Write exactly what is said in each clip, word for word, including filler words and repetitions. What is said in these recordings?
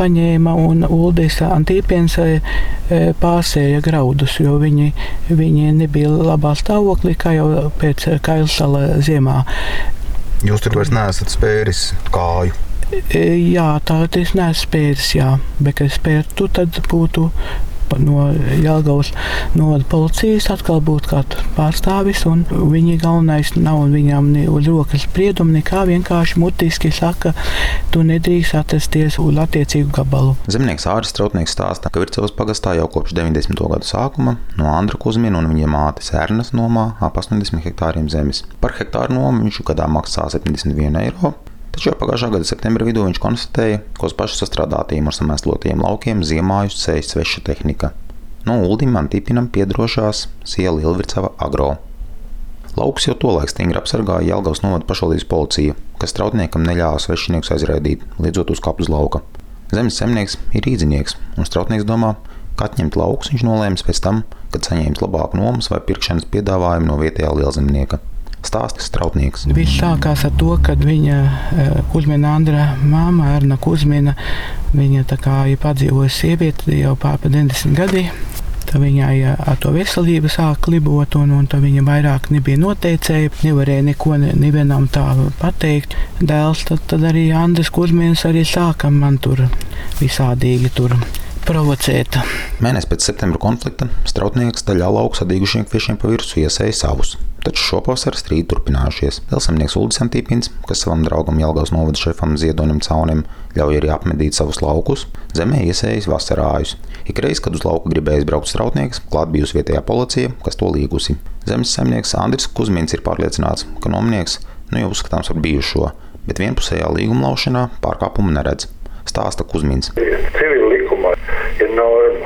paņēma un Uldis Antīpiens pārsēja graudus, jo viņi, viņi nebija labā stāvoklī, kā jau pēc Kailsala ziemā. Jūs tur vairs neesat spēris kāju? Jā, tā es neesmu spēris, jā. Bet, kad spērtu, tad būtu no Jelgavas novada policijas atkal būtu kāds pārstāvis, un viņi galvenais nav, un viņām ne uz rokas spriedumi nekā, vienkārši mutiski saka, tu nedrīkst atrasties uz attiecīgu gabalu. Zemnieks Āris Strautnieks stāsta, ka Vircavas pagastā jau kopš deviņdesmito gadu sākuma no Andra Kuzmina un viņa mātes Ernas nomā ap astoņdesmit hektāriem zemes. Par hektāru nomu viņš gadā maksā septiņdesmit vienu eiro. Taču jau pagājušā gada septembra vidū viņš konstatēja, ka uz pašu sastrādātajiem ar samēslotajiem laukiem ziemājus ceļ sveša tehnika. No Uldim Antīpinam piedrošās siela Lielvircava Agro. Lauks jau tolaik stingri apsargāja Jelgavas novada pašvaldības policija, kas Strautniekam neļāva svešiniekus aizraidīt, liedzot uz kapu uz lauka. Zemes zemnieks ir īdzinieks, un Strautnieks domā, ka atņemt laukus viņš nolēms pēc tam, kad saņēmis labāku nomas vai pirkšanas piedāvājumu no vietējā lielzemnieka. Stāsta Strautnieks. Viss sākās ar to, kad viņa Kuzmina Andra māma, Erna Kuzmina, viņa tā kā ir padzīvojusi sieviete jau pār pa deviņdesmit gadi. Tad viņai ar to veselību sāk libot, un, un tad viņa vairāk nebija noteicēja, nevarēja neko nevienam tā pateikt. Dēls, tad, tad arī Andris Kuzmins arī sāka man tur visādīgi tur provocēt. Mēnesi pēc septembra konflikta Strautnieks daļā lauku sadīgušiem kviešiem pa virsu iesēja savus. Taču šopavasar strīdi turpinājušies. Lielsemnieks Uldis Antīpins, kas savam draugam Jelgavas novada šefam Ziedonim Caunim ļauj arī apmedīt savus laukus, zemē iesējis vasarājus. Ikreiz, kad uz lauku gribējis braukt Strautnieks, klāt bijusi vietējā policija, kas to līgusi. Zemes saimnieks Andris Kuzmins ir pārliecināts, ka nomnieks nu jau uzskatāms par bijušo, bet vienpusējā līguma laušanā pārkāpumu neredz. Stāsta Kuzmins. Civila likumā ir norma,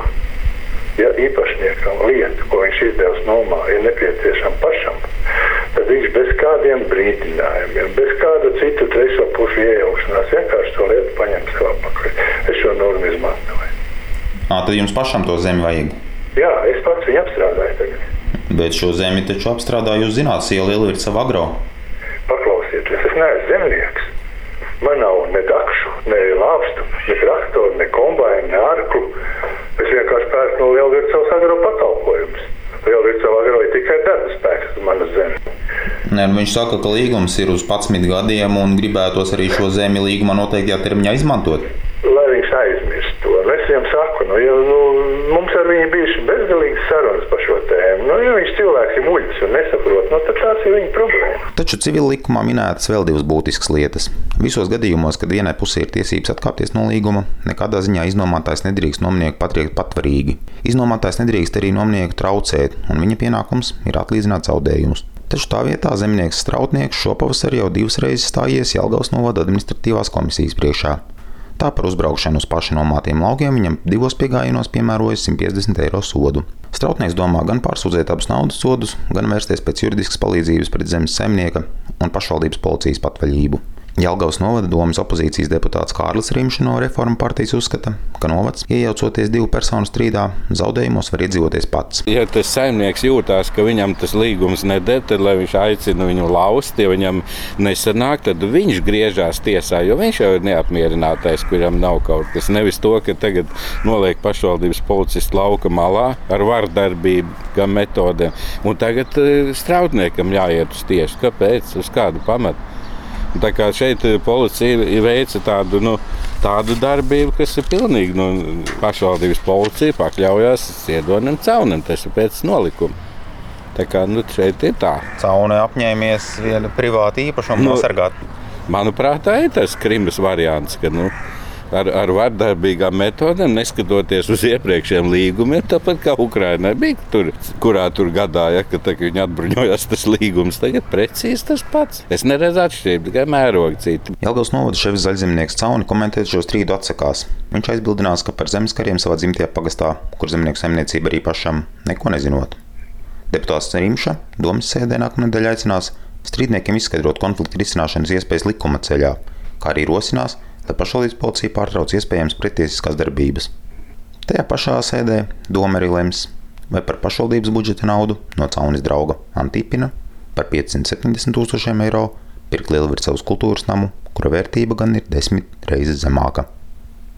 ja īpašniekam lieta, ko viņš izdevis nomā, ir nepieciešama pašam, tad viņš bez kādiem brīdinājumiem, bez kāda citu trešo pušu iejaukšanās vienkārši to lietu paņem sev apakaļ. Es šo normu izmantoju. Ā, tad jums pašam to zemi vajag? Jā, es pats viņu apstrādāju tagad. Bet šo zemi taču apstrādā, jūs zināt, siela Lielvircava Agro. Paklausieties, es neesmu zemnieks. Man nav ne dakšu, ne lāpstu, ne traktoru, ne kombainu, ne arklu. Es vienkārši pērku no Lielvircavas Agro pakalpojumus. Lielvircava Agro ir tikai darba spēks uz manas zemes. Nē, viņš saka, ka līgums ir uz padsmit gadiem un gribētos arī šo zemi līgumā noteiktajā termiņā izmantot. Lai viņš aizmirst to. Es viņam saku, nu, ja, nu, mums ar viņu bijuši bezgalīgas sarunas par šo tēmu. Nu, ja viņš cilvēks ir muļķis un nesaprot, nu, tad tās ir viņa problēma. Taču civila likumā minētas vēl divas būtiskas lietas. Visos gadījumos, kad vienai pusē ir tiesības atkāpties no līguma, nekādā ziņā iznomātājs nedrīkst nomnieku patriekt patvarīgi. Iznomātājs nedrīkst arī nomnieku traucēt, un viņa pienākums ir atlīdzināt zaudējumus. Taču tā vietā zemnieks Strautnieks šopavasar jau divas reizes stājies Jelgavas novada administratīvās komisijas priekšā. Tā par uzbraukšanu uz paši nomātiem laukiem viņam divos piegājienos piemērojas simt piecdesmit eiro sodu. Strautnieks domā gan pārsūdzēt abus naudas sodus, gan vērsties pēc juridiskas palīdzības pret zemes saimnieka un pašvaldības policijas patvaļību. Jelgavas novada domes opozīcijas deputāts Kārlis Rimša no Reforma partijas uzskata, ka novads, iejaucoties divu personu strīdā, zaudējumos var iedzīvoties pats. Ja tas saimnieks jūtās, ka viņam tas līgums neder, tad lai viņš aicina viņu laust, ja viņam nesanāk, tad viņš griežās tiesā, jo viņš jau ir neapmierinātais, kuram nav kaut kas. Nevis to, ka tagad noliek pašvaldības policistu lauka malā ar vardarbību, kā metodēm. Un tagad Strautniekam jāiet uz tiesu. Kāpēc? Uz kādu pamatu? Tā kā šeit policija veica tādu, nu, tādu darbību, kas ir pilnīgi, nu, pašvaldības policija pakļaujās Ziedonim Caunim, tas ir pēc nolikuma. Tā kā, nu, šeit ir tā. Caune apņēmies vienu privātu īpašumu nu, nosargāt. Manuprāt, tā ir tas Krimas variants, ka, nu, ar, ar vardarbīgām metodēm, neskatoties uz iepriekšējiem līgumiem, tāpat kā Ukrainai bija tur, kurā tur gadā, ja, ka tā, viņi atbruņojās tas līgums, tagad precīzi tas pats. Es neredzu atšķirību, tikai mērogi citi. Jelgavas novada šefs zaļzemnieks Cauni komentēt šo strīdu atsakās. Viņš aizbildinās, ka par zemeskariem savā dzimtajā pagastā, kur zemnieku saimniecība arī pašam, neko nezinot. Deputāts Rimša domes sēdē nākamnedēļ aicinās strīdniekiem izskaidrot konflikta risināšanas iespējas likuma ceļā, kā arī rosinās, lai pašvaldības policija pārtrauc iespējams pretiesiskās darbības. Tajā pašā sēdē doma arī lems, vai par pašvaldības budžeta naudu no Caunis drauga Antīpina par piecsimt septiņdesmit tūkstošiem eiro pirkt Lielvircavas kultūras namu, kura vērtība gan ir desmit reizes zemāka.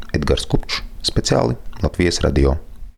Edgars Kupčs, speciāli Latvijas radio.